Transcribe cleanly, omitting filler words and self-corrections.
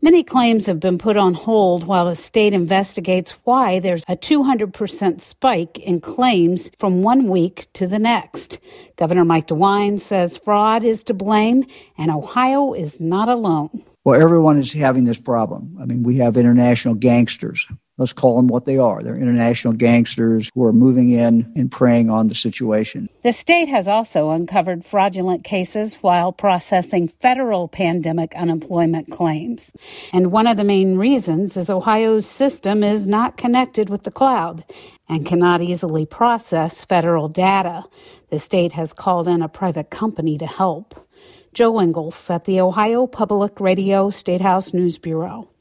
Many claims have been put on hold while the state investigates why there's a 200% spike in claims from one week to the next. Governor Mike DeWine says fraud is to blame, and Ohio is not alone. Well, everyone is having this problem. I mean, we have international gangsters. Let's call them what they are. They're international gangsters who are moving in and preying on the situation. The state has also uncovered fraudulent cases while processing federal pandemic unemployment claims. And one of the main reasons is Ohio's system is not connected with the cloud and cannot easily process federal data. The state has called in a private company to help. Joe Ingles at the Ohio Public Radio State House News Bureau.